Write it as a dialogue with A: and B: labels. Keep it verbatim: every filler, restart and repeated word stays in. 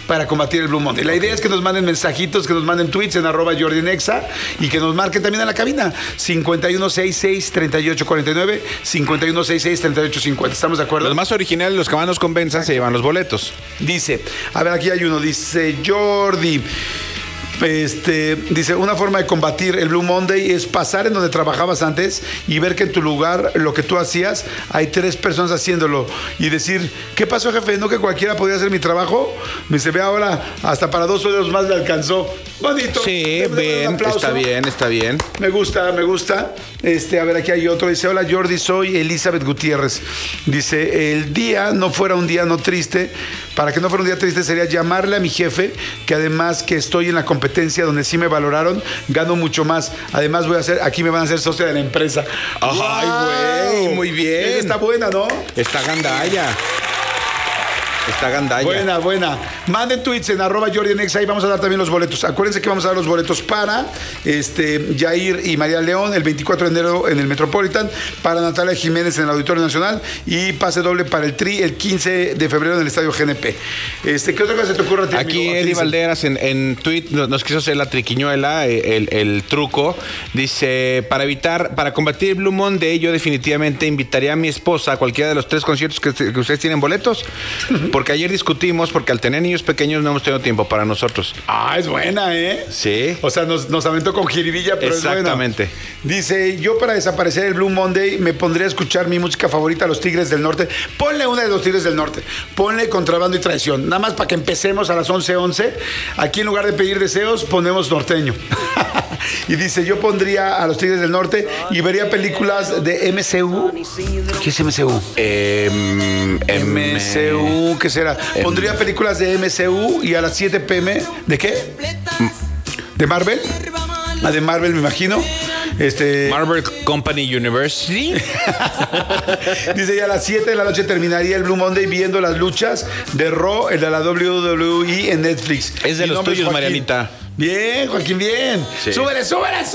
A: para combatir el Blue Monday. La idea es que nos manden mensajitos, que nos manden tweets en arroba Jordi en Exa y que nos marquen también a la cabina cincuenta y uno sesenta y seis, treinta y ocho cuarenta y nueve, cincuenta y uno sesenta y seis, treinta y ocho cincuenta. ¿Estamos de acuerdo?
B: Los más originales, los que más nos convenzan, se llevan los boletos.
A: Dice, a ver, aquí hay uno, dice Jordi. Este, dice, una forma de combatir el Blue Monday es pasar en donde trabajabas antes y ver que en tu lugar lo que tú hacías hay tres personas haciéndolo y decir, ¿qué pasó, jefe? ¿No que cualquiera podía hacer mi trabajo? Me dice, ve ahora, hasta para dos sueldos más le alcanzó. Bonito.
B: Sí, bien, está bien, está bien.
A: Me gusta, me gusta. Este, a ver, aquí hay otro. Dice, hola Jordi, soy Elizabeth Gutiérrez. Dice, el día no fuera un día no triste. Para que no fuera un día triste sería llamarle a mi jefe, que además que estoy en la competencia donde sí me valoraron, gano mucho más. Además voy a hacer, aquí me van a hacer socia de la empresa.
B: Ay, güey, muy bien.
A: Esa está buena, ¿no?
B: Está gandalla. Está gandalla.
A: Buena, buena. Manden tweets en arroba Jordi en Exa y vamos a dar también los boletos. Acuérdense que vamos a dar los boletos para este, Jair y María León el veinticuatro de enero en el Metropolitan, para Natalia Jiménez en el Auditorio Nacional y pase doble para el Tri el quince de febrero en el Estadio G N P. Este, ¿qué otra cosa se te ocurre a ti,
B: Aquí
A: amigo?
B: Eddie Valderas en, en tweet nos, nos quiso hacer la triquiñuela, el, el truco. Dice, para evitar, para combatir el Blue Monday, yo definitivamente invitaría a mi esposa a cualquiera de los tres conciertos que, que ustedes tienen boletos. Porque ayer discutimos, porque al tener niños pequeños no hemos tenido tiempo para nosotros.
A: Ah, es buena, ¿eh?
B: Sí.
A: O sea, nos, nos aventó con jiribilla, pero
B: exactamente.
A: Es buena. Dice, yo para desaparecer el Blue Monday me pondría a escuchar mi música favorita, Los Tigres del Norte. Ponle una de Los Tigres del Norte. Ponle Contrabando y Traición. Nada más para que empecemos a las once once. Aquí en lugar de pedir deseos, ponemos norteño. Y dice, yo pondría a Los Tigres del Norte y vería películas de M C U. ¿Qué es M C U?
B: Eh,
A: M C U, ¿qué será?
B: M
A: Pondría películas de M C U y a las siete pm, ¿de qué? ¿De Marvel? Ah, de Marvel, me imagino. Este...
B: Marvel Company University.
A: Dice, ya a las siete de la noche terminaría el Blue Monday viendo las luchas de Raw, el de la W W E en Netflix.
B: Es de
A: Mi
B: los
A: nombre es
B: tuyos,
A: Joaquín.
B: Marianita.
A: Bien, Joaquín, bien.
B: Sí.
A: Súbele, súbele, súbele.